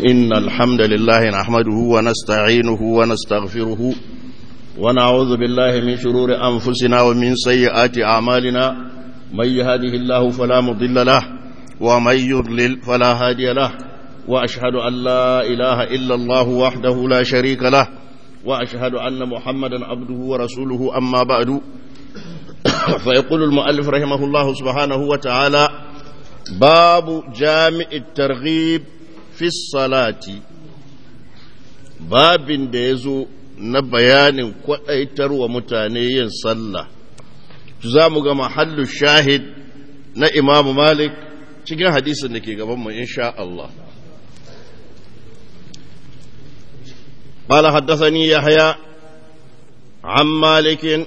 إن الحمد لله نحمده ونستعينه ونستغفره ونعوذ بالله من شرور أنفسنا ومن سيئات أعمالنا من يهده الله فلا مضل له ومن يضلل فلا هادي له وأشهد أن لا إله إلا الله وحده لا شريك له وأشهد أن محمدا عبده ورسوله أما بعد فيقول المؤلف رحمه الله سبحانه وتعالى باب جامع الترغيب في الصلاة باب ديزو نبيان كويتر ومتاني صلى تزامو محل الشاهد نا إمام مالك cikin hadisin da ke gabanmu insha Allah. قال حدثني يحيى عن مالك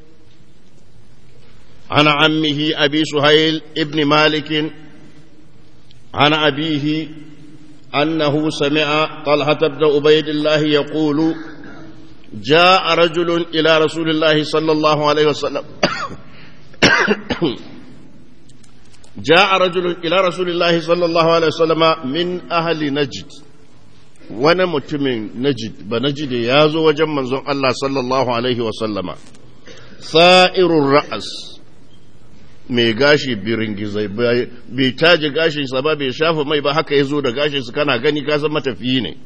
عن عمه أبي سهيل ابن مالك عن أبيه أنه سمع طلحة بن عبيد الله يقول جاء رجل إلى رسول الله صلى الله عليه وسلم جاء رجل إلى رسول الله صلى الله عليه وسلم من أهل نجد ونمت من نجد بنجد يازو وجمع الله صلى الله عليه وسلم ثائر الرأس mai gashi biringizai bai taji gashinsa ba bai shafa mai ba haka ya zo da gashinsa kana gani ka san matafiyi ne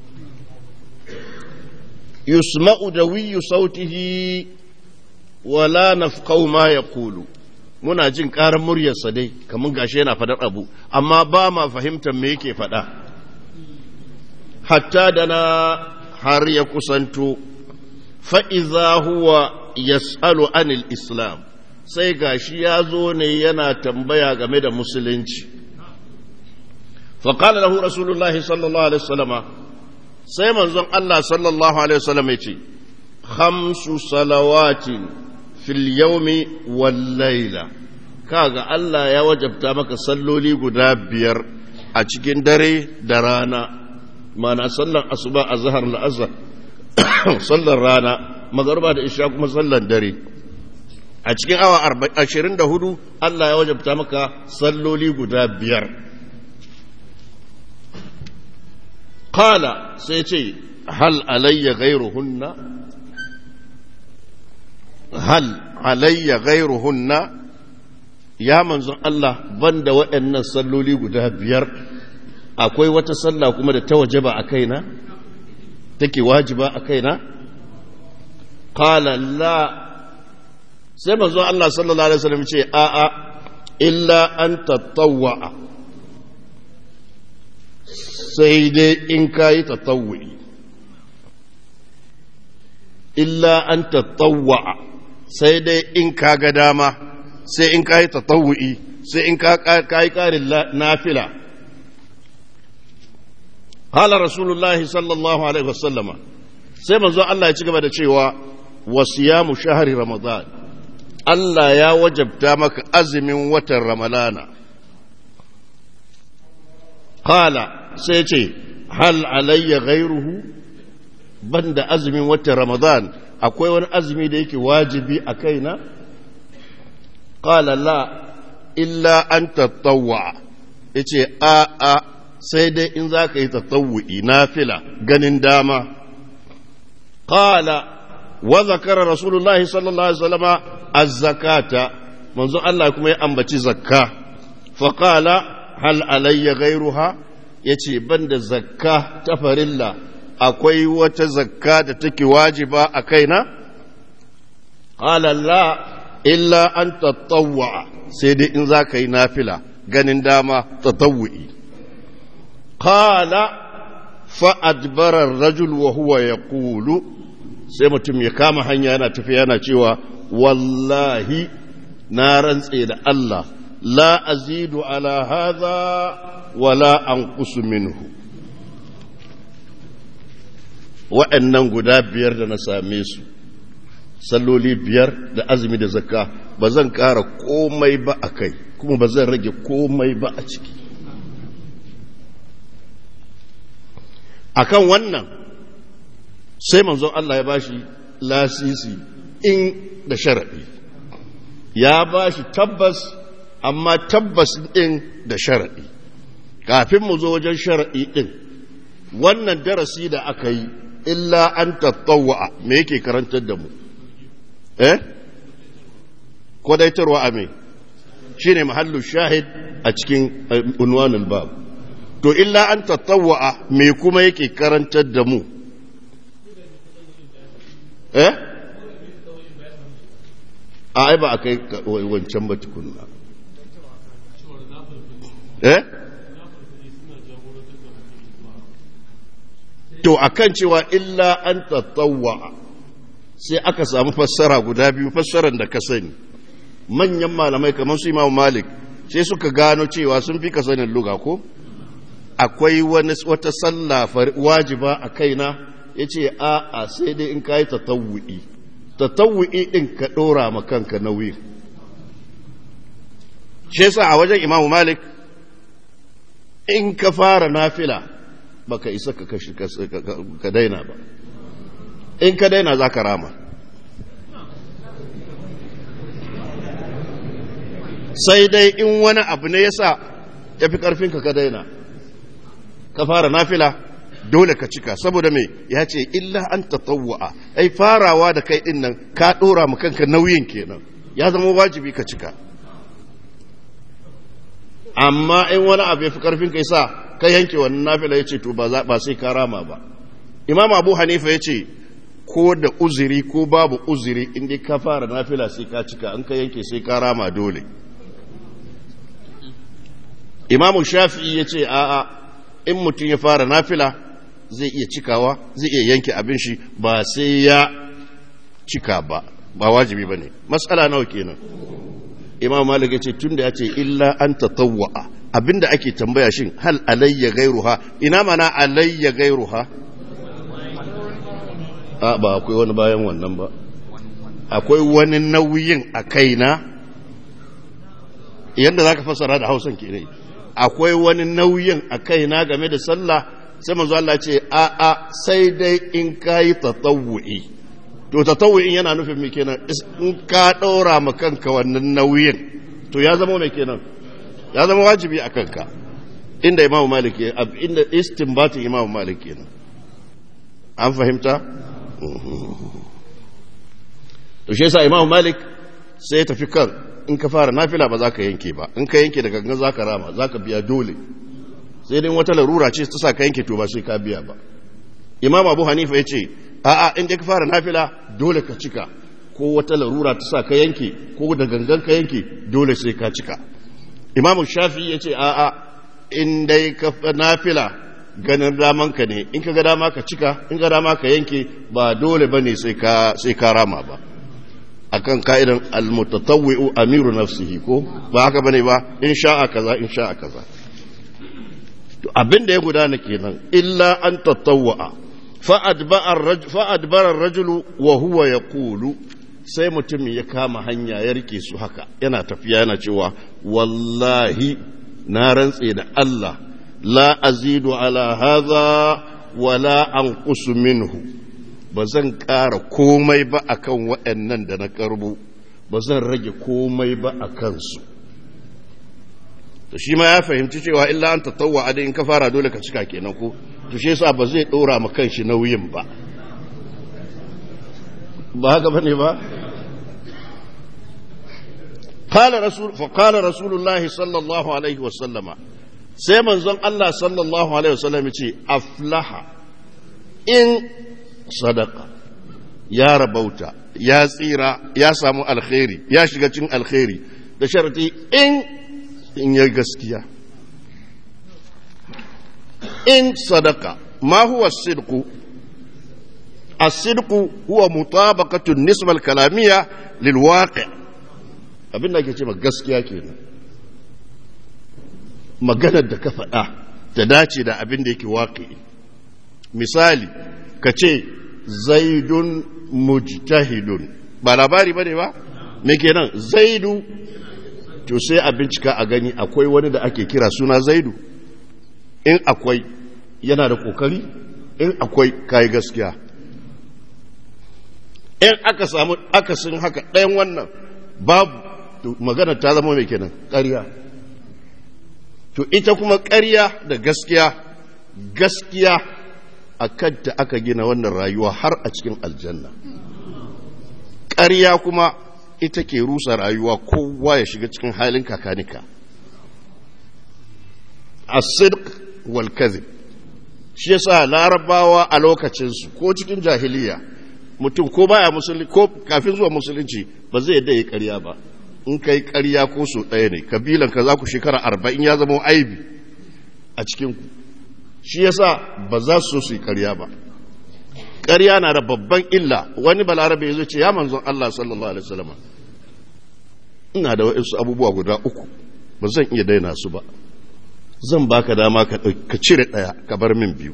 yusma'u dawiyu sautihi wala nafqahu ma yaqulu muna jin karar muryarsa dai kamar gashi yana fadar abu amma ba ma fahimtar me yake fada hatta dana har ya kusanto fa idza huwa yas'alu anil islam sai gashi ya zo ne yana tambaya game da musulunci faƙala lahu rasulullahi sallallahu alaihi wasallama sai manzon Allah sallallahu alaihi wasallam ya ce 5 salawatin fil yawmi wal layla kaga Allah ya wajabta maka salloli guda 5 a cikin dare da rana mana sallar asuba azhar al-asr sallar rana magriba da isha kuma sallar dare a cikin awa 24 Allah ya wajabta maka salloli guda 5 qala sai ce hal alayya ghayruhunna hal alayya ghayruhunna ya manzon Allah banda waɗannan salloli guda 5 akwai wata sallah kuma da ta wajaba a kaina take wajiba a kaina qala la sai manzo Allah sallallahu alaihi wasallam ce a'a illa an tatawwa sai dai in kai tatawwi illa an tatawwa sai dai in ka ga dama sai in kai tatawwi sai in ka kai karin nafila qala rasulullahi sallallahu alaihi wasallama sai manzo Allah ya ci gaba da cewa wasiyamu shahri ramadan Allah ya wajabta maka azumin watan Ramalana. Kala sai ce, hal alayya ghairuhu banda azumin watan Ramadan akwai wani azumi da yake wajibi a kaina? Kala la, illa an tattawwa. Ya ce, a'a sai dai in za ka yi tattawu'i na fila ganin dama. Kala, wa zakara Rasulullahi sallallahu Alaihi wasallama الزكاة منذ الله كما يأنبتي زكاة فقال هل علي غيرها يتي بند زكاة تفر الله أكوي وتزكاة تكي واجبة أكينا قال لا إلا أن تطوع سيدي إن ذاك نافلة غنين داما تطوعي قال فأدبر الرجل وهو يقول سيمتم يكام حنيانا تفيانا تيوا wallahi na rantse da Allah la azidu ala hadha wala anqusu minhu wa'annan guda 5 da na same su salloli 5 da azumi da zakka ba zan ƙara komai ba a kai kuma ba zan rage komai ba a ciki akan wannan sai manzon Allah ya bashi lasisi in da sharaɗi ya ba shi tabbas amma tabbas ɗin da sharaɗi kafin mu zo wajen sharaɗi ɗin wannan darasi da aka yi illa an tattawwa me yake karantar da mu kwadaitarwa a me shine mahallu shahid a cikin unwanul bab to illa an tattawwa me kuma yake karantar da mu ai ba a kai wancan ba tukunna to akan cewa illa an tattawwa sai aka samu fassara guda biyu fassaran da ka sani manyan malamai kamar su Imam Malik sai suka gano cewa sun fi ka sanin lugha ko akwai wata sallah wajiba a kaina yace a'a sai dai in kai tatawwu'i din ka dora ma kanka nauyi shi yasa a wajen Imam Malik in ka fara nafila baka isa ka daina ba in ka daina za ka rama sai dai in wani abu ne yasa ya fi ƙarfinka ka daina ka fara nafila dole ka cika saboda me ya ce illa an tatawwa ai farawa da kai din nan ka ɗora mu kanka nauyin kenan ya zama wajibi ka cika amma in wani abu ya fi ƙarfinka yasa ka yanke wannan nafila yace to ba sai ka rama ba Imam Abu Hanifa yace ko da uzuri ko babu uzuri in dai ka fara nafila sai ka cika in ka yanke sai ka rama dole Imam Shafi'i yace a'a in mutum ya fara nafila zai iya cikawa zai iya yanke abin shi ba sai ya cika ba wajibi bane mas'ala nawa kenan Imam Malik yace tunda yace illa an tatawwa abinda ake tambaya shin hal alayya gairuha ina mana alayya gairuha ba akwai wani bayan wannan ba akwai wani nauyin a kaina yanda zaka fassara da Hausan ke ne akwai wani nauyin a kaina game da sallah sai manzo Allah ce a sai dai in kai tatawwu'i to tatawwu'in yana nufin me kenan in ka daura ma kanka wannan nauyin to ya zama me kenan ya zama wajibi a kanka inda Imam Malik inda istinbatin Imam Malik kenan an fahimta to shi yasa Imam Malik sai ya tafi kan in ka fara nafila ba za ka yanke ba in ka yanke da gangan za ka rama za ka biya dole sai dai wata larura ce ta sa ka yanke to ba sai ka biya ba Imam Abu Hanifa ya ce a'a in dai ka fara nafila dole ka cika ko wata larura ta sa ka yanke ko da gangan ka yanke dole sai ka cika Imam Shafi'i ya ce a'a in dai ka nafila ganin damanka ne in ka ga dama ka cika in ga dama ka yanke ba dole bane sai ka rama ba akan ka'idan al-mutatawwi'u amiru nafsihi ko ba haka bane ba in sha'a kaza in sha'a kaza to abin da ya gudana kenan illa an tatawwa fa adbara ar-rajulu wa huwa yaqulu sai mutum ya kama hanya ya rike su haka yana tafiya yana cewa wallahi na rantse da Allah la azidu ala hadha wala anqusu minhu ba zan ƙara komai ba akan waɗannan da na karbo ba zan rage komai ba a kansu to shi ma ya fahimci cewa illa an tatawwa da in ka fara dole ka cika kenan ko to shi yasa ba zai ɗora ma kanshi nauyin ba haka bane ba فقال رسول الله صلى الله عليه وسلم sai manzon Allah sallallahu alaihi wasallam ce aflaha in sadaka ya rabauta ya tsira ya samu alkhairi ya shiga cikin alkhairi da sharti in ya gaskiya in sadaka ma huwa as-sidqu as-sidqu huwa mutabaqatu an-nisba al-kalamiyya lil-waqi' abinda ake cewa gaskiya kenan maganar da ka faɗa ta dace da abin da yake waƙi misali ka ce zaidun mujtahidun ba labari ba ne ba me kenan zaidu to sai a bincika a gani akwai wani da ake kira suna zaidu in akwai yana da kokari in akwai kayi gaskiya in aka samu akasin haka ɗayan wannan babu to magana ta zama mai kenan ƙarya to ita kuma ƙarya da gaskiya a kanta aka gina wannan rayuwa har a cikin aljanna. Ƙarya kuma ita ke rusa rayuwa, kowa ya shiga cikin halin kakanika. As-sidq wal kadhib, shi yasa larabawa a lokacinsu ko cikin jahiliya mutum ko baya musulunci ko kafin zuwa musulunci ba zai yadda ya ƙarya ba. In kai ƙarya ko so ɗaya ne, kabilan ka za ku shekara 40 ya zama aibi a cikinku. Shi yasa ba za su so su yi ƙarya ba. Ƙarya na da babban illa. Wani balarabe ya ce, ya manzon Allah sallallahu alaihi wasallam, ina da waɗansu abubuwa guda 3 ba zan iya daina su ba, zan baka dama ka cire ɗaya ka bar min 2.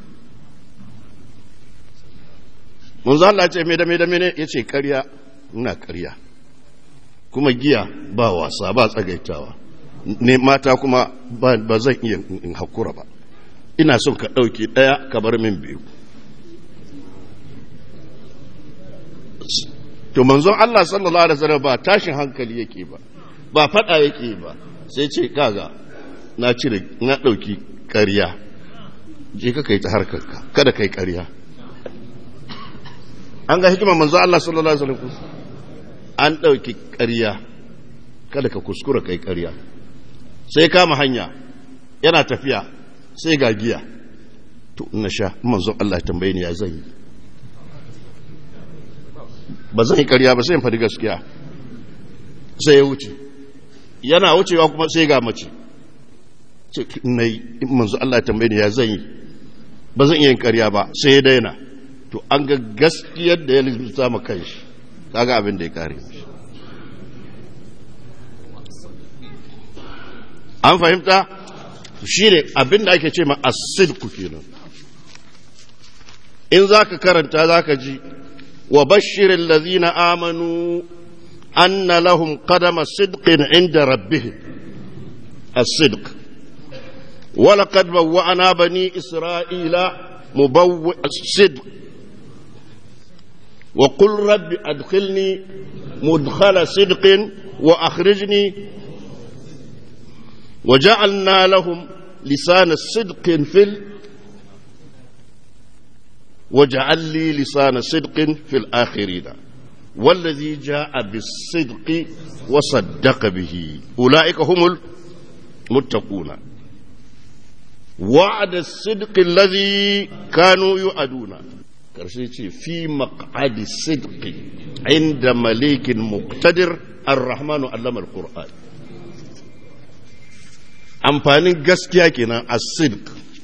Manzon Allah ce me da mene ya ce ƙarya, ina ƙarya, kuma giya ba wasa ba tsagaitawa, ne mata kuma ba zan iya in hakura ba, ina son ka ɗauki ɗaya ka bar min 2. To manzon Allah sallallahu alaihi wasallam ba tashin hankali yake ba fada yake ba, sai ce kaga na ɗauki ƙarya, je ka kai ta harkarka, kada kai ƙarya. An ga hikimar manzon Allah sallallahu alaihi wasallam, an ɗauki ƙarya, kada ka kuskura kai ƙarya. Sai kama hanya yana tafiya sai ga giya, to na sha manzon Allah tambaye ni ya zan yi, ba zan yi ƙarya ba sai in faɗi gaskiya. Sai ya wuce, yana wucewa kuma sai ga mace, ce nai manzo Allah tambaye ni ya zan yi, ba zan iya yin ƙarya ba, sai ya daina. To an ga gaskiyar da ya lissa ma kanshi, kaga abin da ya kare shi. An fahimta? Shi ne abin da ake ce ma as-sidqu kenan. In zaka karanta zaka ji وبشر الذين آمنوا أن لهم قدم صدق عند ربهم. الصدق. ولقد بوأنا بني إسرائيل مبوء الصدق وقل رب أدخلني مدخل صدق وأخرجني وجعلنا لهم لسان الصدق وجعل لي لسان صدق في الآخرين والذي جاء بالصدق وصدق به أولئك هم المتقون وعد الصدق الذي كانوا يؤدون في مقعد الصدق عند مليك مقتدر الرحمن علم القرآن. amfanin gaskiya kenan as-sidq.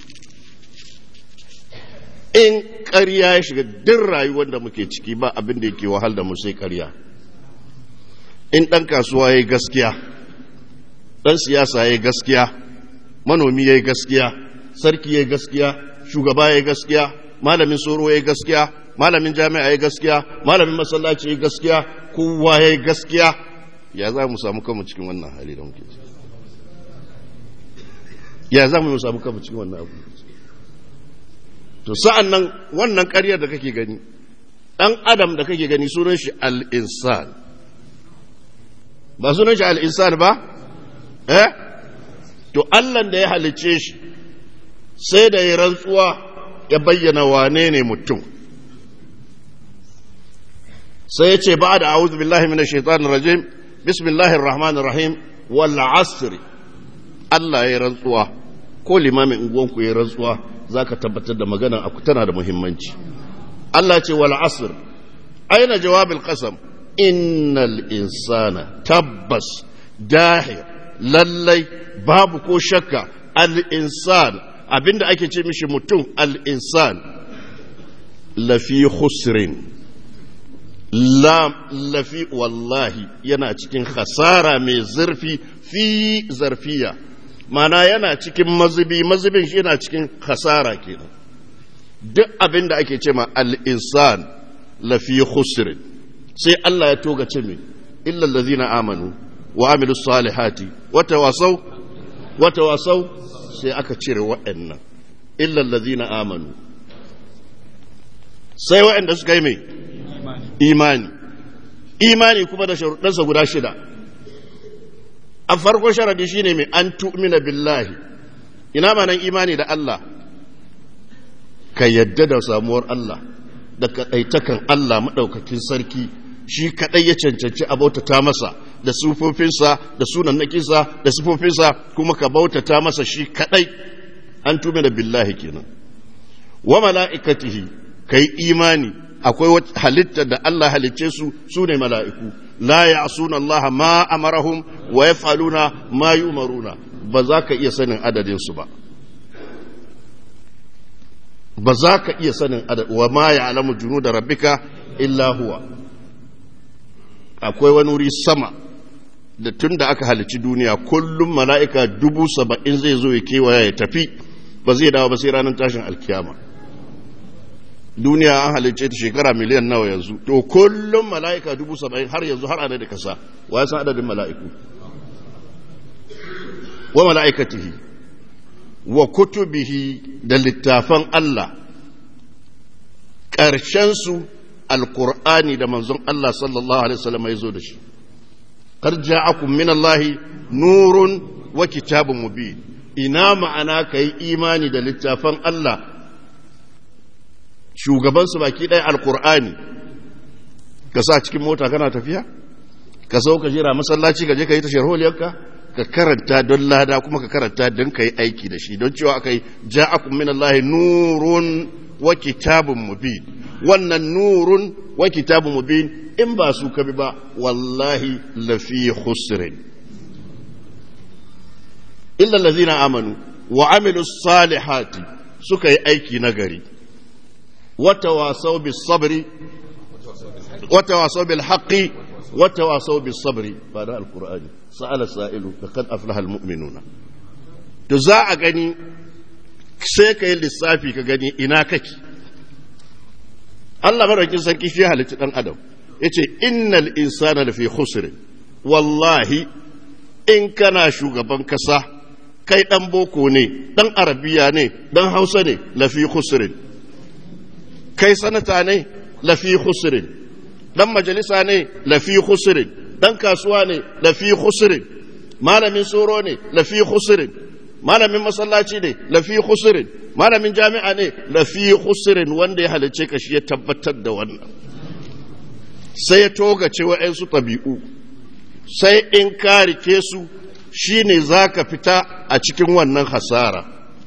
In ƙarya ya shiga duk rayuwar da muke ciki ba abin da yake wahal da mu sai ƙarya. In ɗan kasuwa ya yi gaskiya, ɗan siyasa ya yi gaskiya, manomi ya yi gaskiya, sarki ya yi gaskiya, shugaba ya yi gaskiya, malamin tsoro ya yi gaskiya, malamin jami'a ya yi gaskiya, malamin masallaci ya yi gaskiya, kowa ya yi gaskiya, ya za mu samu kanmu cikin wannan hali da muke ciki? Ya za mu samu kanmu cikin wannan abu? To sa'an nan wannan ƙaryar da kake gani, ɗan adam da kake gani sunan shi al'insan, ba sunan shi al'insan ba? To Allahn da ya halicce shi sai da ya rantsuwa ya bayyana wane ne mutum. Sai ya ce ba da a'udhu billahi minash shaitanir rajim, bismillahir rahmanir rahim, wal asri. Allah ya rantsuwa, ko limamin unguwanku ya rantsuwa, za ka tabbatar da magana tana da muhimmanci. Allah ce wal asr, aina jawabin qasam, innal insana tabbas dahir, lallai babu ko shakka, al-insan abinda ake ce mishi mutum, al-insan lafi khusrin, lafi wallahi yana cikin khasara mai zurfi, fi zarfiya, mana yana cikin mazubin shi yana cikin khasara kenan. Duk abin da ake ce ma al-insan lafi khusrin, sai Allah ya toga ce mai illa allazina amanu wa amilus salihati wa tawasau sai aka cire waɗannan illa allazina amanu, sai waɗanda suka yi mai imani kuma da sharuɗansa guda 6. A farkon sharadi shine mai an tu'mina billahi. Ina manan imani da Allah? ka yadda da samuwar Allah da kaɗaitakan Allah maɗaukakin sarki shi kaɗai ya cancanci a bautata masa da sufofinsa da sunannakinsa da sufofinsa kuma ka bautata masa shi kaɗai an tume da billahi kenan wa mala'ikatihi kai imani akwai halitta da Allah halicce su ne mala'iku la ya'suna Allah ma amarahum wa yaf'aluna ma yu'maruna ba za ka iya sanin adadin su ba ba za ka iya sanin wa ma ya'lamu junuda rabbika illa huwa akwai wani wuri sama da tun da aka halicci duniya kullum mala'ika 70,000 zai zo ya kewaya ya tafi ba zai dawo ba sai ranar tashin alkiyama duniya an halicce ta shekara miliyan nawa yanzu to kullum mala'ika 70,000 har yanzu har ana da kasa wa ya san adadin mala'iku wa mala'ikatihi wa kutubihi da littafan Allah ƙarshensu alƙur'ani da manzon Allah sallallahu alaihi wasallam ya zo da shi qad ja'akum min Allahi nurun wa kitabun mubin ina ma'ana kai imani da littafan Allah shugaban su baki ɗaya alƙur'ani ka sa cikin mota kana tafiya ka sau ka jira masallaci ka je ka yi ta sharholiyarka ka karanta don lada kuma ka karanta don ka yi aiki da shi don cewa aka yi ja'akum min Allahi nurun wa kitabun mubin wannan nurun wa kitabun mubin in ba su kabi ba wallahi lafi khusrin illa allazina amanu wa amilus salihati suka yi aiki nagari wa tawasaw bis sabri wa tawasaw bil haqqi wa tawasaw bis sabri ba da alqur'ani sa'ala sa'ilu faqad aflaha al mu'minuna to za a gani sai ka yi lissafi ka gani ina kake Allah madaukin sarki shi halitta dan adam yace innal insana lafi khusr wallahi in kana shugaban kasa kai dan boko ne dan arabiya ne dan hausa ne lafi khusr kai sanata ne lafi khusr dan majalisa ne lafi khusr dan kasuwa ne lafi khusr malamin soro ne lafi khusr malamin masallaci ne lafi khusrin malamin jami'a ne lafi khusrin wanda ya halice ka shi ya tabbatar da wannan sai ya togace wa'ansu tabi'u sai in ka rike su shine zaka fita a cikin wannan hasara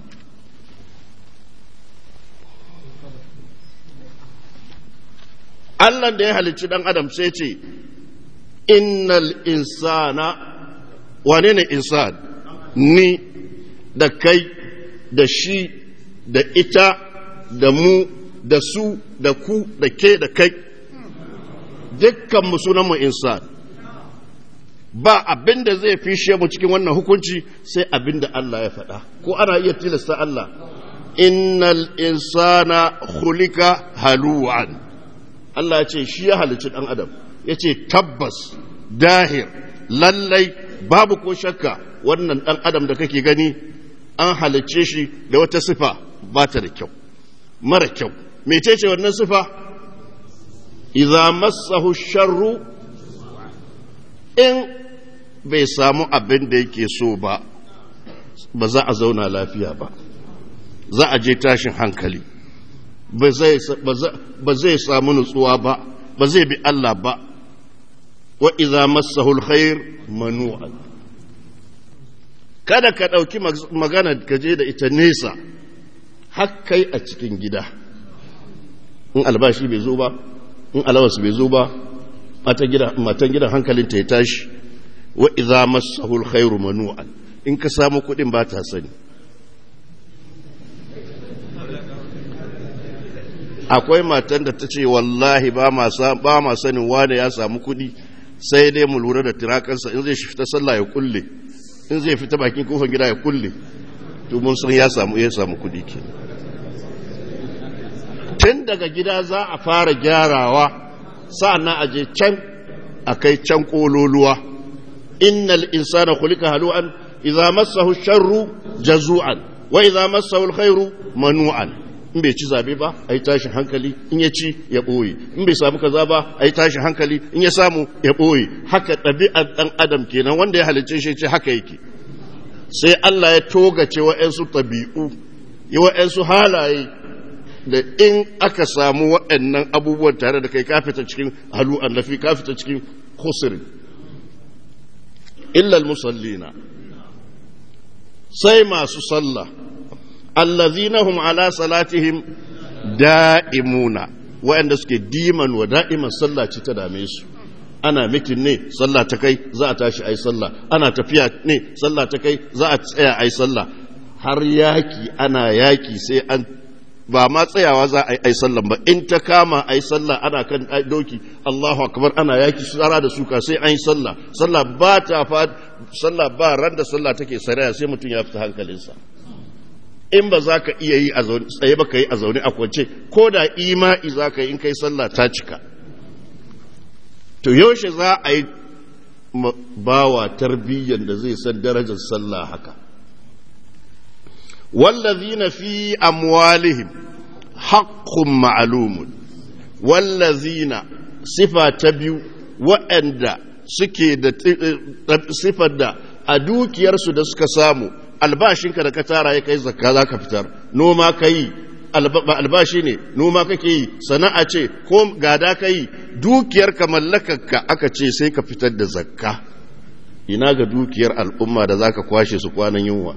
Allah da ya halicci dan adam sai ce innal insana wane ne insan ni da kai da shi da ita da mu da su da ku da ke da kai dukkanmu sunanmu insan ba abin da zai fishe mu cikin wannan hukunci sai abin da Allah ya faɗa ko ana iya tilasta Allah innal insana khuliqa halu'an Allah ya ce shi ya halicci dan adam ya ce tabbas dahir lallai babu ko shakka wannan dan adam da kake gani an halicce shi da wata sifa ba ta da kyau mara kyau mecece wannan sifa idza massahu sharru in bai samu abin da yake so ba ba za a zauna lafiya ba za a je tashin hankali ba zai samu nutsuwa ba ba zai bi Allah ba wa idza massahu alkhair manu'an kada ka ɗauki magana ka je da ita nesa hakkai a cikin gida in albashi bai zo ba in alawarsu bai zo ba matan gidan hankalinta ya tashi wa idza massahu alkhairu manu'an in ka samu kuɗin ba ta sani akwai matan da ta ce wallahi ba ma sanin wane ya samu kuɗi sai dai mu lura da tirakansa in zai fita sallah ya kulle in zai fita bakin kofar gida ya kulle to mun san ya samu kudi ke tun daga gida za a fara gyarawa sa'annan a je can a kai can kololuwa innal insana khuliqa halu'an idza massahu sharru jazu'an wa idza massahu alkhairu manu'an in bai ci zabe ba ai tashi hankali in ya ci ya boye in bai samu kaza ba ai tashi hankali in ya samu ya boye haka ɗabi'ar ɗan adam kenan wanda ya halicce shi ce haka yake sai Allah ya togace wa'ansu tabi'u ya wa'ansu halaye da in aka samu waɗannan abubuwan tare da kai ka fita cikin halu'an lafi ka fita cikin khusri illa al-musallina sai masu sallah allazina hum ala salatihim da'imuna waɗanda suke diman wa da'iman sallah ce ta dame su ana mitin ne sallah ta kai za a tashi ai sallah ana tafiya ne sallah ta kai za a tsaya ai sallah har yaki ana yaki sai an ba ma tsayawa za a yi ai sallah ba in ta kama ai sallah ana kan doki Allahu akbar ana yaki tsara da suka sai an yi sallah sallah ba ta sallah ba ran da sallah take saraya sai mutum ya fita hankalinsa in ba za ka iya yi a zaune tsaye ba ka yi a zaune a kwance ko da ima'i za ka yi in kai sallah ta cika to yaushe za a yi bawa tarbiyyar da zai san darajar sallah haka wallazina fi amwalihim haqqun ma'lumun wallazina sifa ta biyu waɗanda suke da sifar da a dukiyarsu da suka samu albashinka da ka tara ya kai zakka za ka fitar noma ka yi albashi ne noma kake yi sana'a ce ko gada ka yi dukiyarka mallakarka aka ce sai ka fitar da zakka ina ga dukiyar al'umma da za ka kwashe su kwanan yunwa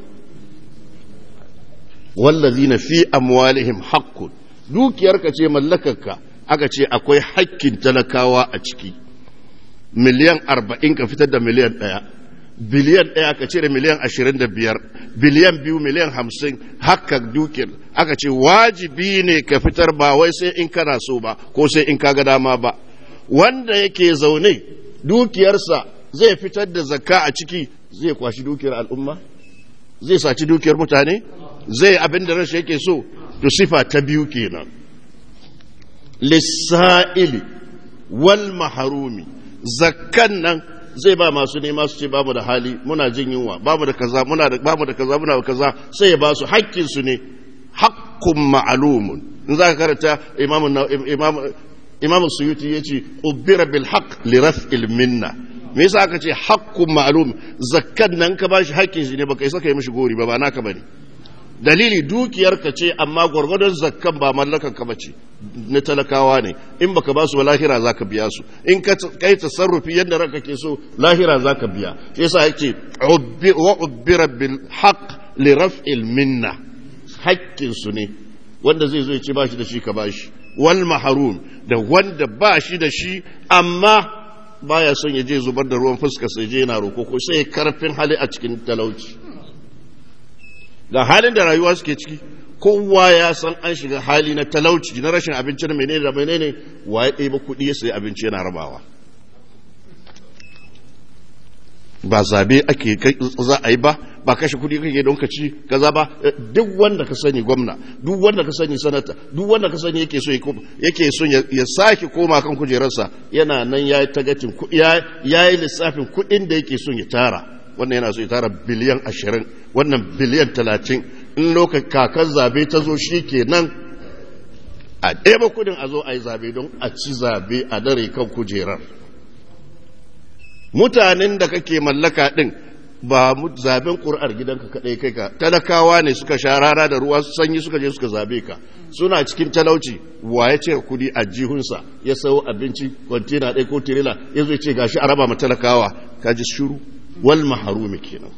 wallazina fi amwalihim haqqun dukiyarka ce mallakarka aka ce akwai haƙƙin talakawa a ciki miliyan 40 ka fitar da miliyan 1 biliyan 1 ka cire miliyan 25 biliyan 2 miliyan 50 haka dukiyar aka ce wajibi ne ka fitar ba wai sai in kana so ba ko sai in kaga dama ba wanda yake zaune dukiyarsa zai fitar da zakka a ciki zai kwashi dukiyar al'umma zai saci dukiyar mutane zai abin da rashin yake so to sifa ta biyu kenan lissa'ili wal maharumi zakkan nan zai ba masu nema su ce bamu da hali muna jin yunwa bamu da kaza muna da kaza sai ya ba su haƙƙin su ne haqqun ma'lumun in za ka karanta imam suyuti yace ubira bil haqq li raf'il minna me yasa aka ce haqqun ma'lum zakkan nan ka bashi haƙƙin shi ne baka isa kai mishi gori ba naka bane dalili dukiyarka ce amma gwargwadon zakkan ba mallakan ka bace na talakawa ne in baka ba su ba lahira zaka biya su in ka kai tasarrufi yadda ranka ke so lahira zaka biya shi yasa yake wa ubbira bil haqq li raf'il minna haƙƙin su ne wanda zai zo ya ce bashi da shi ka bashi wal mahrum da wanda ba shi da shi amma baya son ya je zubar da ruwan fuska sai je yana roko ko sai karfin hali a cikin talauci ga halin da rayuwa suke ciki kowa ya san an shiga hali na talauci na rashin abinci na menene da menene waye ɗaya ba kuɗi ya sayi abinci yana rabawa ba zabe ake za a yi ba kashe kuɗi kake don ka ci kaza ba duk wanda ka sani gwamna duk wanda ka sani sanata duk wanda ka sani yake so ya sake koma kan kujerarsa yana nan ya yi tagatin ya yi lissafin kuɗin da yake son ya tara wannan yana so ya tara biliyan 20 wannan biliyan 30 in lokacin kakar zabe ta zo shi ke nan a ɗeba kudin a zo a yi zabe don a ci zabe a dare kan kujerar mutanen da kake mallaka ɗin ba zaben ƙuri'ar gidanka kaɗai kai ka talakawa ne suka sha rana da ruwa sanyi suka je suka zabe ka suna cikin talauci wa ya cire kudi a jihunsa ya sayo abinci kwantena ɗaya ko tirela ya zo ya ce gashi a raba ma talakawa ka ji shuru wal maharumi kenan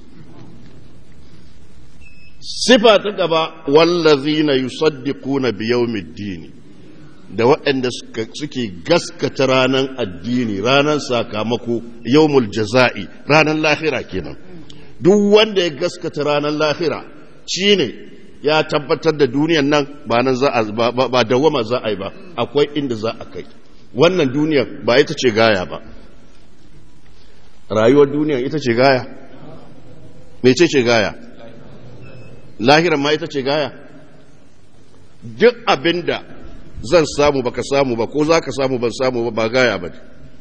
sifa ta gaba wallazina yusaddiquna bi yawmiddin da waɗanda suke gaskata ranar addini ranar sakamako yawmul jaza'i ranar lahira kenan duk wanda ya gaskata ranar lahira shine ya tabbatar da duniyan nan ba nan za a ba dawama za a yi ba akwai inda za a kai wannan duniyar ba ita ce gaya ba rayuwar duniya ita ce gaya mece ce gaya lahiran ma ita ce gaya duk abinda zan samu baka samu ba ko za ka samu ban samu ba gaya ba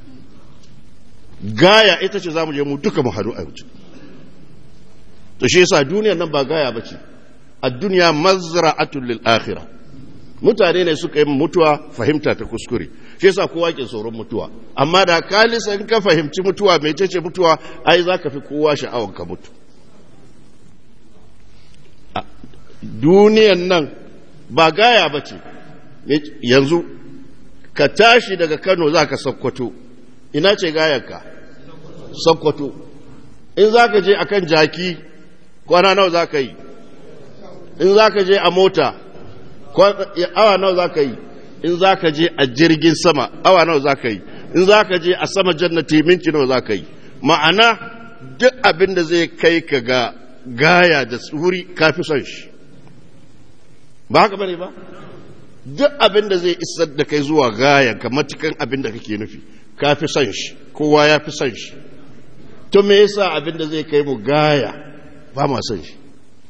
gaya ita ce za mu je mu duka mu haɗu a wuce to shi yasa duniyar nan ba gaya ba ce a duniya mazra'atul lil akhirah mutane ne suka yi mutuwa fahimta ta kuskure shi yasa kowa ke tsoron mutuwa amma da kalisa in ka fahimci mutuwa mai ce mutuwa ai za ka fi kowa sha'awar ka mutu duniyan nan ba gaya ba ce yanzu ka tashi daga Kano za ka Sokoto, ina ce gayanka? Sokoto. In za ka je akan jaki, kwana nawa za ka yi? In za ka je a mota, awa nawa za ka yi? In za ka je a jirgin sama, awa nawa za ka yi? In za ka je a sama jannati, minti nawa za ka yi? Ma'ana, duk abin da zai kai ka ga gaya da wuri kafi son shi. Ba haka bane ba? Duk abin da zai isar da kai zuwa gayan ka matukan abin da kake nufi kafi son shi, kowa ya fi son shi. To me yasa abin da zai kai mu gaya ba ma son shi?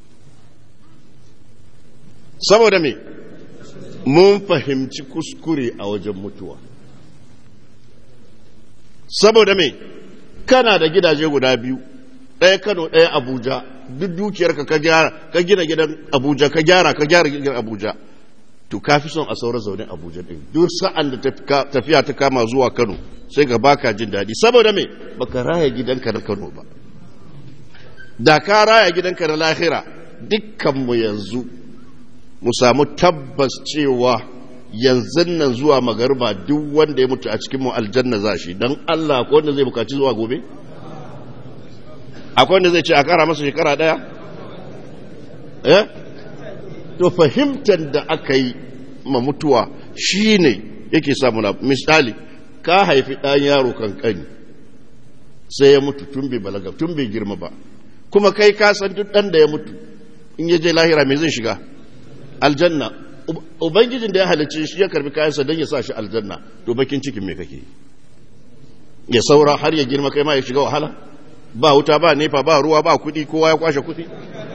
Saboda me? Mun fahimci kuskure a wajen mutuwa. Saboda me? Kana da gidaje guda biyu, ɗaya Kano ɗaya Abuja, duk dukiyarka ka gina gidan Abuja, ka gyara gidan Abuja, to ka fi son a saura zaune Abuja ɗin. Duk sa'an da tafiya ta kama zuwa Kano sai ga baka jin daɗi. Saboda me? Baka raya gidanka na Kano ba. Da ka raya gidanka na lahira, dukkanmu yanzu mu samu tabbas cewa yanzu nan zuwa magarba duk wanda ya mutu a cikin mu aljanna za shi. Don Allah akwai wanda zai bukaci zuwa gobe? Akwai wanda zai ce a kara masa shekara ɗaya? To fahimtar da aka yi ma mutuwa shi ne yake samuna. Misali, ka haifi ɗan yaro kankani sai ya mutu tun bai balaga, tun bai girma ba, kuma kai ka san duk ɗan da ya mutu in ya je lahira mai zai shiga? Aljanna. Ubangijin da ya halicce shi ya karbi kayansa don ya sa shi aljanna, to bakin cikin me kake? Ya saura har ya girma kai ma ya shiga wahala? Ba wuta, ba nefa, ba ruwa, ba kuɗi, kowa ya kwashe kuɗi.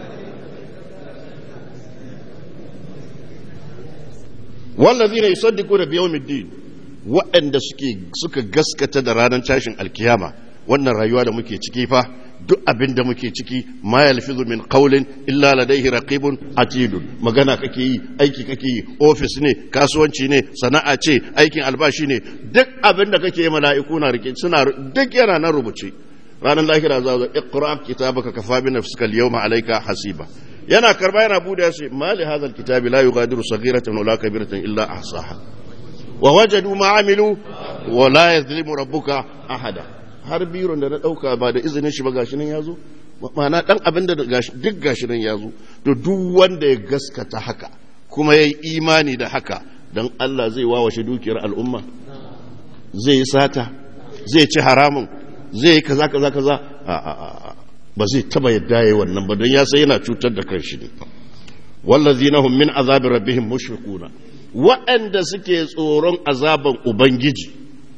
wallazina yusaddiquna bi yawmiddin, waɗanda suka gaskata da ranar tashin alkiyama. Wannan rayuwa da muke ciki fa, duk abin da muke ciki, ma yalfizu min qawlin illa ladayhi raqibun atidun. Magana kake yi, aiki kake yi, office ne, kasuwanci ne, sana'a ce, aikin albashi ne, duk abin da kake yi mala'iku na rike, suna duk yana nan rubuce. Ranar lahira za zo iqra kitabaka kafa bi nafsika al-yawma alayka hasiba. Yana karba yana bude ya ce mali hadha al-kitabi la yughadiru saghiratan wala kabiratan illa ahsaha wa wajadu ma amilu wa la yadhlimu rabbuka ahada. Har biron da na dauka ba da izinin shi ba gashi nan yazo, ma'ana dan abin da duk gashi nan yazo. To duk wanda ya gaskata haka kuma yayi imani da haka, dan Allah zai wawashe dukiyar al'umma, zai yi sata, zai ci haramun, zai yi kaza ba zai taba yadda yayi wannan ba, don ya sai yana cutar da kanshi ne. wallazina hum min azabi rabbihim mushfiquna, waɗanda suke tsoron azaban ubangiji.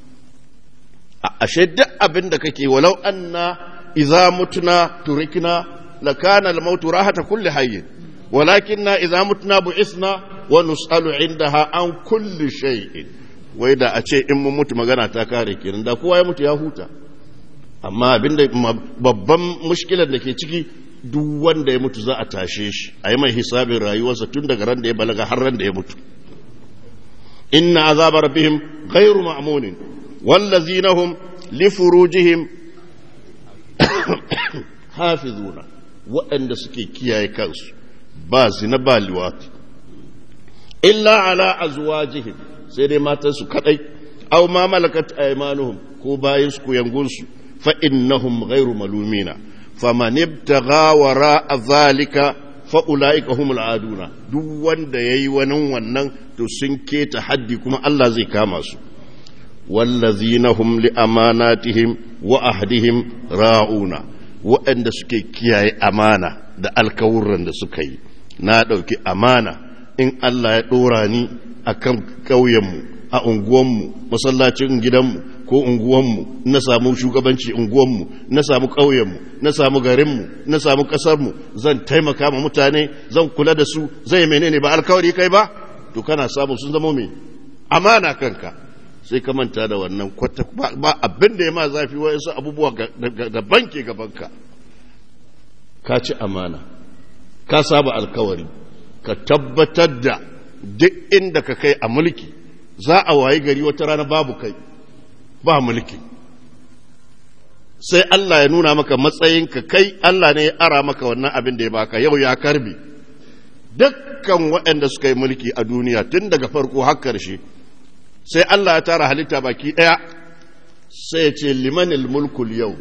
Ashe duk abin da kake, walau anna idza mutuna turikna lakana al-maut rahata kulli hayy walakinna idza mutuna bu'isna wa nus'alu 'indaha an kulli shay'in. Wai da a ce in mun mutu magana ta kare kenan, da kowa ya mutu ya huta. Amma abinda babban mushkilar da ke ciki, duk wanda ya mutu za a tashe shi, a yi mai hisabin rayuwarsa tun daga ran da ya balaga har ran da ya mutu. inna azaba rabbihim ghairu ma'munin wallazina hum li furujihim hafizuna, waɗanda suke kiyaye kansu ba zina ba liwati, illa ala azwajihim, sai dai matansu kadai, aw ma malakat aymanuhum, ko bayin su ko yangunsu, fa innahum ghairu malumina faman ibtagha wara zalika fa ulaika humul aduna. Duk wanda yayi wannan to sun keta haddi kuma Allah zai kama su. wallazina hum li amanatihim wa ahdihim ra'una, waɗanda suke kiyaye amana da alkawurran da suka yi. Na ɗauki amana, in Allah ya ɗora ni akan ƙauyenmu, a unguwanmu, masallacin gidanmu ko unguwanmu, na samu shugabanci unguwanmu, na samu ƙauyenmu, na samu garinmu, na samu ƙasarmu, zan taimaka ma mutane, zan kula da su, zai menene ba alkawari kai ba, to kana samu sun zama mai amana kanka. Sai ka manta da wannan kwata, ba abin da ya ma zafi wa'insu abubuwa da banke gabanka. Ka ci amana, ka saba alkawari, ka tabbatar da duk inda ka kai a mulki za a wayi gari wata rana babu kai, ba mulki. Sai Allah ya nuna maka matsayinka kai, Allah ne ya ara maka wannan abin da ya baka, yau ya karbe. dukkan waɗanda suka yi mulki a duniya tun daga farko har ƙarshe sai Allah ya tara halitta baki ɗaya sai ya ce limanil mulkul yau,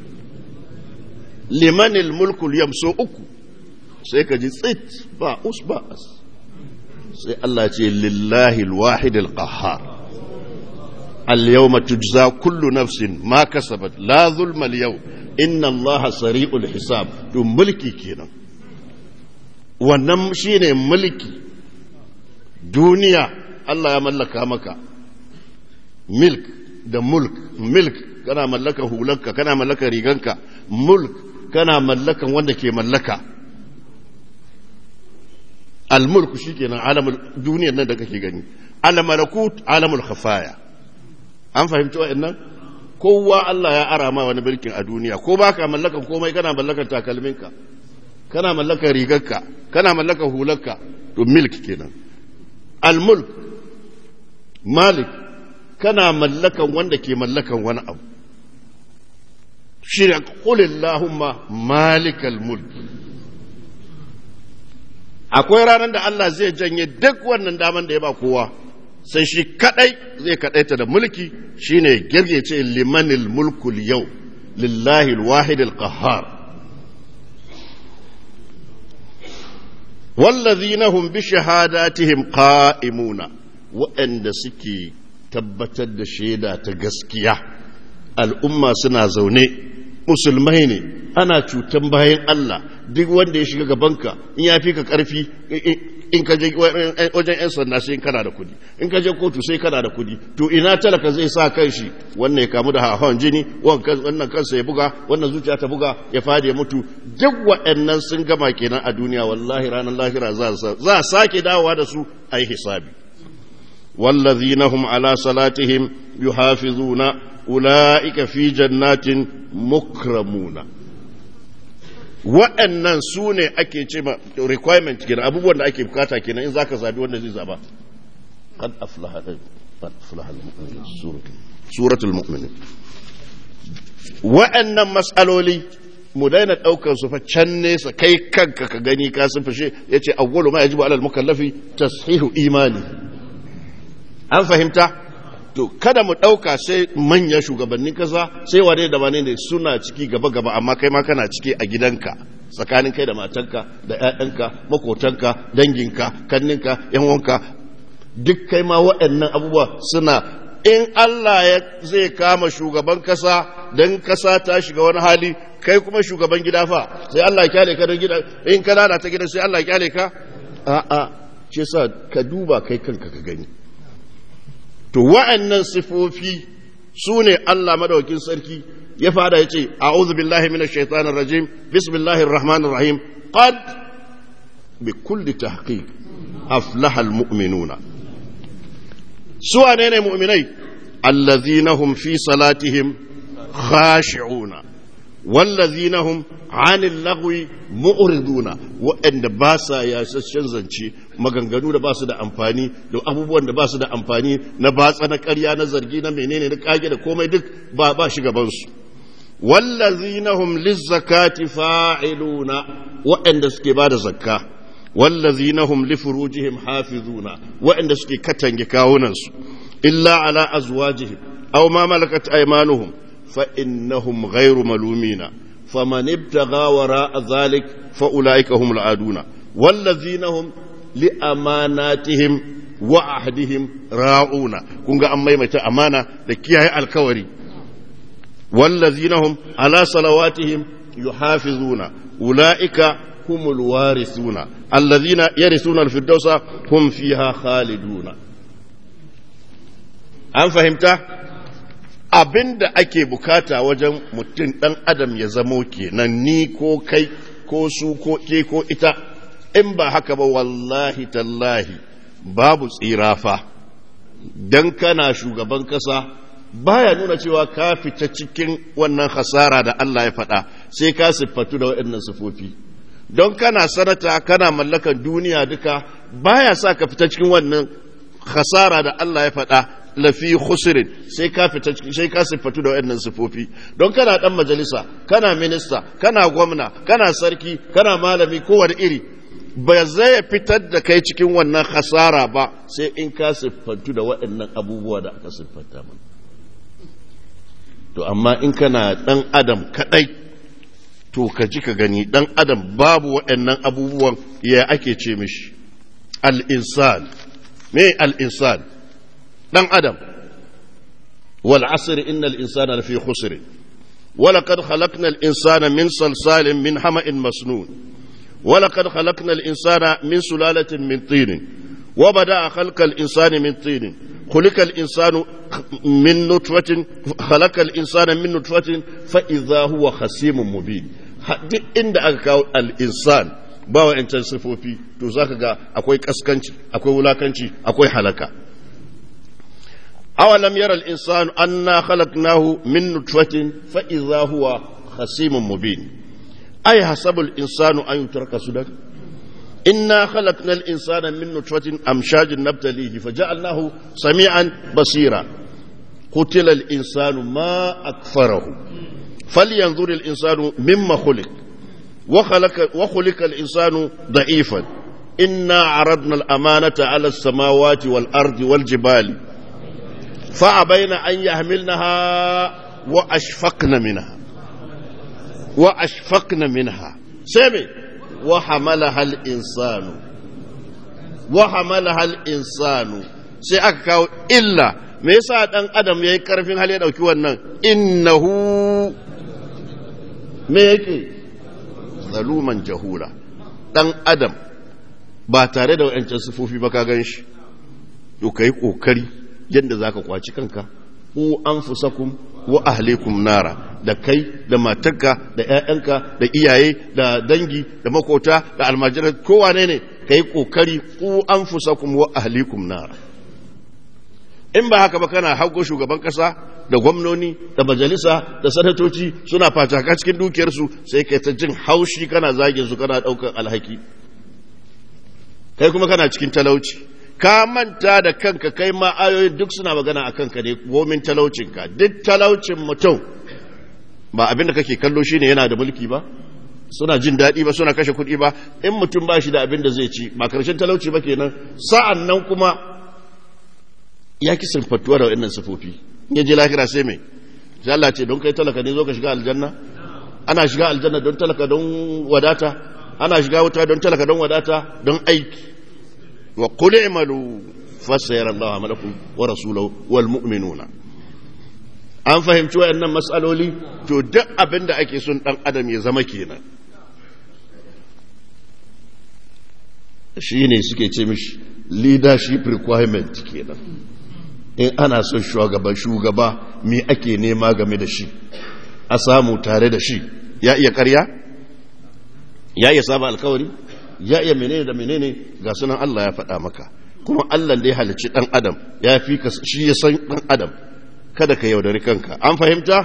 limanil mulkul yau so uku sai ka ji tsit ba us ba as sai Allah ce lillahi alwahid alqahhar al-yawma tujza kullu nafsin ma kasabat la zulma al-yawm inna Allaha sari'ul hisab. to mulki kenan, wannan shine mulki. duniya Allah ya mallaka maka milk da milk kana mallakan hulanka, kana mallakan riganka, mulk kana mallakan wanda ke mallaka. al-mulku shikenan alamul duniyar nan da kake gani, al-malakut alamul khafaya. an fahimci wa'annan? kowa Allah ya ara ma wani mulkin a duniya, ko baka mallakan komai, kana mallakan takalminka, kana mallakan rigarka, kana mallakan hulanka, to milk kenan. al-mulk malik kana mallakan wanda ke mallakan wani abu. shi ne qulillahumma malikal mulk. akwai ranar da Allah zai janye duk wannan daman da ya ba kowa, sai shi kadai zai kadaita da mulki. shine girgece limanil mulkul yau lillahi alwahid alqahhar. wallazina hum bi shahadatihim qa'imuna, waɗanda suke tabbatar da shaida ta gaskiya. al'umma suna zaune, musulmai ne, ana cutan bayan Allah. duk wanda ya shiga gabanka in ya fi ka karfi, in ka je wajen 'yan sanda sai kana da kudi, in ka je kotu sai kana da kudi. to ina talaka zai sa kan shi, wannan ya kamu da hawan jini, wannan kansa ya buga, wannan zuciya ta buga, ya fadi ya mutu. duk waɗannan sun gama kenan a duniya. wallahi ranar lahira za a sake dawowa da su a yi hisabi. wallazina hum ala salatihim yuhafizuna ula'ika fi jannatin mukramuna. waɗannan su ne ake ce ma requirement kenan, abubuwan da ake bukata kenan in zaka zabi wanda zai zaba. qad aflaha al-mu'minun, suratul mu'minin. waɗannan mas'aloli mu daina daukar su fa can nesa, kai kanka ka gani ka sun fashe. yace awwalu ma yajibu alal mukallafi tashihu imani. an fahimta? to kada mu ɗauka sai manyan shugabannin kasa sai wane da wane ne suna ciki gaba-gaba, amma kai ma kana ciki a gidanka, tsakanin kai da matanka da 'ya'yanka, makotanka, danginka, kanninka, yan wanka, duk kai ma waɗannan abubuwa suna. in Allah zai kama shugaban kasa don kasa ta shiga wani hali, kai kuma shugaban gida fa sai Allah ya kyale ka don gida, in ka lalata gidan sai Allah ya kyale ka? a'a, ce sa ka duba kai kanka ka gani. to wa'annan sifofi su ne Allah madaukin sarki ya fada ya ce a'udhu billahi minash shaitanir rajim bismillahir rahmanir rahim qad bi kulli tahqiq aflaha almu'minuna. su wane ne mu'minai? allazina hum fi salatihim khashi'una wallazina hum 'anil lagwi mu'riduna, waɗanda ba sa yasashen zance, maganganu da ba su da amfani, da abubuwan da ba su da amfani, na batsa, na ƙarya, na zargi, na menene, na kage da komai, duk ba shi gaban su. wallazina hum lizzakati fa'iluna, waɗanda suke ba da zakka. wallazina hum li furujihim hafizuna, waɗanda suke katange kawunan su. illa ala azwajihim aw ma malakat aymanuhum فإنهم غير ملومين فمن ابتغى وراء ذلك فأولئك هم العادون والذين هم لأماناتهم وعهدهم راعون. كونغا أمي متى أمانة لكيها الكوري. والذين هم على صلواتهم يحافظون أولئك هم الوارثون الذين يرثون الفردوس هم فيها خالدون. أم فهمت؟ abin da ake bukata wajen mutum ɗan adam ya zamo kenan, ni ko kai ko su ko ke ko ita. in ba haka ba wallahi tallahi babu tsirafa. don kana shugaban kasa baya nuna cewa ka fita cikin wannan hasara da Allah ya faɗa, sai ka siffatu da waɗannan sifofi. don kana sanata kana mallakan duniya duka baya sa ka fita cikin wannan hasara da Allah ya faɗa, lafi khusrin, sai ka fita sai ka siffatu da waɗannan sifofi. don kana dan majalisa, kana minista, kana gwamna, kana sarki, kana malami kowane iri, ba zai fitar da kai cikin wannan hasara ba sai in ka siffantu da waɗannan abubuwa da aka siffanta mana. To amma in kana ɗan adam kaɗai, to ka ji ka gani ɗan adam babu waɗannan abubuwan ya ake ce mishi al'insan. Me al'insan? ɗan adam. wal asr innal insana lafi khusr ولقد خلقنا الإنسان من صلصال من حمأ مسنون ولقد خلقنا الإنسان من سلالة من طين وبدأ خلق الإنسان من طين خلق الإنسان من نطفة خلق الإنسان من نطفة فإذا هو خصيم مبين. duk inda aka kawo al'insan ba wa ‘yancan sifofi to za ka ga akwai kaskanci akwai wulakanci akwai halaka. awalam yara al'insanu an na halaknahu min nutfatin fa'iza huwa khasimun mubin ai hasabul insanu an yi tarka su daga inna halaknal insana min nutfatin amshajin nabtalihi fa ja'alnahu sami'an basira qutila al-insanu ma akfarahu فلينظر الإنسان مما خلق وخلق الإنسان ضعيفا إنا عرضنا الأمانة على السماوات والأرض والجبال فأبين أن يحملنها وأشفقن منها سمي وحملها الإنسان سيأكاو إلا me yasa dan adam yayi karfin hali ya dauki wannan innahu me yake zaluman jahula dan adam ba tare da wayancan sifofi ba ka ganshi to kai kokari yanda zaka kwaci kanka ku anfusakum wa ahlikum nara da kai da matarka da ƴaƴanka da iyaye da dangi da makota da almajirai kowa ne kai kokari ku anfusakum wa ahlikum nara. In ba haka ba kana hago shugaban kasa da gwamnoni da majalisa da sanatoci suna fataka cikin dukiyarsu sai kai ta jin haushi kana zagin su kana daukar alhaki kai kuma kana cikin talauci ka manta da kanka kai ma ayoyi duk suna magana akan ka ne gomin talaucinka duk talaucin mutum ba abin da kake kallo shine yana da mulki ba suna jin daɗi ba suna kashe kuɗi ba in mutum ba shi da abin da zai ci ba karshen talauci ba kenan sa'an nan kuma ya ki sinfattuwa da waɗannan sifofi ya je lahira sai mai sai Allah ce don kai talaka ne zo ka shiga aljanna ana shiga aljanna don talaka don wadata ana shiga wuta don talaka don wadata don aiki wa qul i'malu fasayara Allahu amalakum wa rasuluhu wal mu'minuna. An fahimci waɗannan mas'aloli to duk abin da ake son dan adam ya zama kenan shine suke ce mishi leadership requirement kenan. In ana son shugaba me ake nema game da shi a samu tare da shi ya iya ƙarya ya iya saba alkawari ya iya menene da menene ga sunan Allah ya faɗa maka kuma Allah da ya halicci ɗan adam ya fi ka shi ya san ɗan adam kada ka yaudari kanka. An fahimta?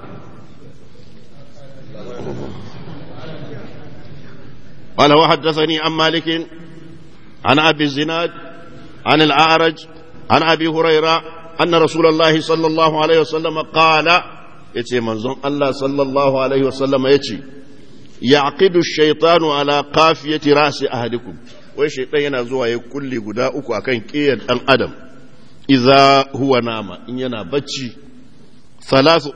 قال وحدثني عن مالك عن أبي الزناد عن الأعرج عن أبي هريرة أن رسول الله صلى الله عليه وسلم قال يتي منظم الله صلى الله عليه وسلم يتي يعقد الشيطان على قافية رأس أهلكم والشيطان ينزوها يكل قداؤك أكن كيد الأدم إذا هو نام إن ينبتشي ثلاث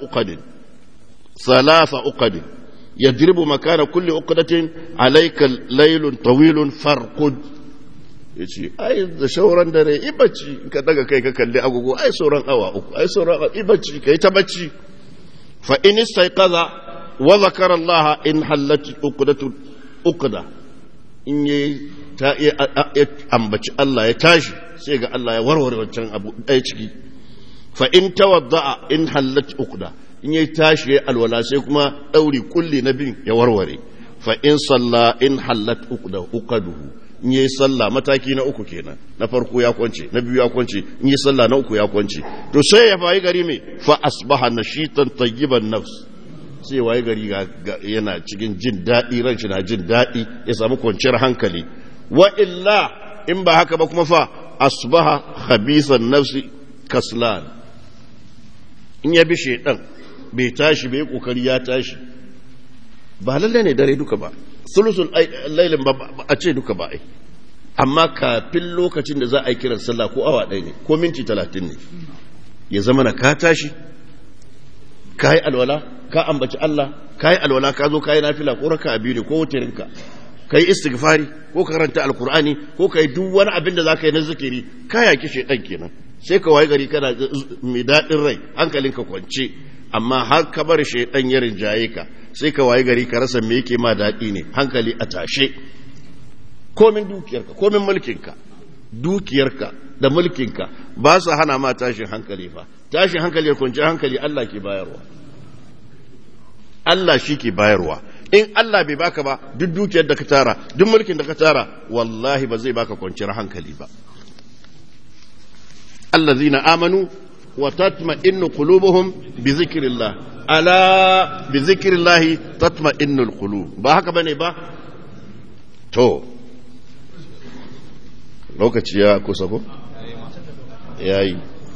أقد يضرب مكان كل أقدة عليك ليل طويل فارقد ya ce ai da shauran dare ibacci ka daga kai ka kalli agogo ai sauran awa uku ai sauran ibacci kai ta bacci fa in istayqaza wa zakara Allah in hallat uqda in yi ta ambaci Allah ya tashi sai ga Allah ya warware wancan abu ɗaya ciki fa in tawadda in hallat uqda in yi tashi ya alwala sai kuma dauri kulli na bin ya warware fa in salla in hallat uqaduhu in yi sallah mataki na uku kenan na farko ya kwance na biyu ya kwance in yi sallah na uku ya kwance to sai ya fayi gari mai fa asbaha nashitan tayyiban nafs sai wayi gari yana cikin jin daɗi ran shi na jin daɗi ya samu kwanciyar hankali wa illa in ba haka ba kuma fa asbaha khabisan nafsi kaslan in ya bi shedan bai tashi bai kokari ya tashi ba lalle ne dare duka ba sulusul lailin ba a ce duka ba ai, amma kafin lokacin da za a yi kiran sallah ko awa ɗaya ne ko minti 30 ne, ya zama na ka tashi ka yi alwala ka ambaci Allah, ka yi alwala ka zo ka yi nafila ko raka biyu ne ko wutirinka, ka yi istighfari ko ka karanta alkur'ani ko ka yi duk wani abin da za ka yi na zikiri, ka yaki shaidan kenan. Sai ka waye gari kana mai daɗin rai, hankalinka kwance, amma har ka bar shaidan ya rinjaye ka, sai ka waye gari ka rasa me yake ma daɗi ne, hankali a tashe. Komin dukiyarka, komin mulkinka, dukiyarka da mulkinka ba su hana ma tashin hankali fa. Tashin hankali ya kwanci hankali Allah ke bayarwa. Allah shi ke bayarwa. In Allah bai baka ba, duk dukiyar da ka tara, duk mulkin da ka tara, wallahi ba zai baka kwanciyar hankali ba. Allazina amanu wa tatma'innu qulubuhum bi zikrillah. Ala bi zikrillah tatma'innul qulub. Ba haka bane ba? To lokaci ya kusa ko? Yayi.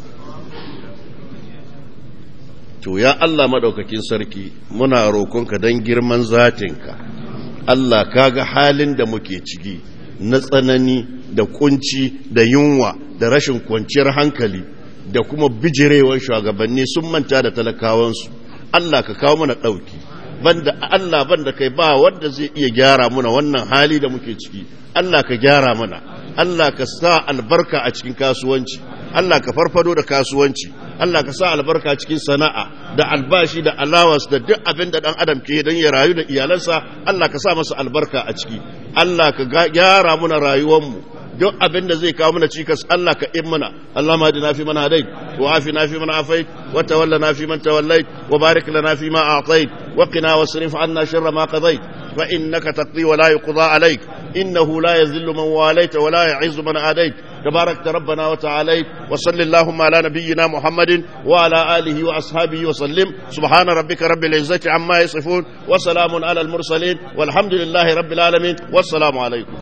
To ya Allah madaukakin sarki, muna roƙonka don girman zatinka. Allah kaga halin da muke ciki na tsanani da kunci da yunwa da rashin kwanciyar hankali da kuma bijirewar shugabanni sun manta da talakawansu. Allah ka kawo mana ɗauki. Banda kai ba wanda zai iya gyara muna wannan hali da muke ciki. Allah ka gyara mana. Allah ka sa albarka a cikin kasuwanci. Allah ka farfado da kasuwanci. Allah ka sa albarka cikin sana'a da albashi da alawas da duk abin da dan adam ke don ya rayu da iyalansa. Allah ka sa masa albarka a ciki. Allah ka gyara muna rayuwarmu. duk abin da zai kawo mana cikas Allah ka in mana. Allahumma hadina fi man hadait wa afina fi man afait wa tawallana fi man tawallait wa barik lana fi ma a'tait wa qina wasrif 'anna sharra ma qadait fa innaka taqdi wa la yuqda alayk innahu la yadhillu man walayta wa la yu'izzu man adait تبارك ربنا وتعالى وصل اللهم على نبينا محمد وعلى آله وأصحابه وسلم سبحان ربك رب العزة عما يصفون وسلام على المرسلين والحمد لله رب العالمين والسلام عليكم.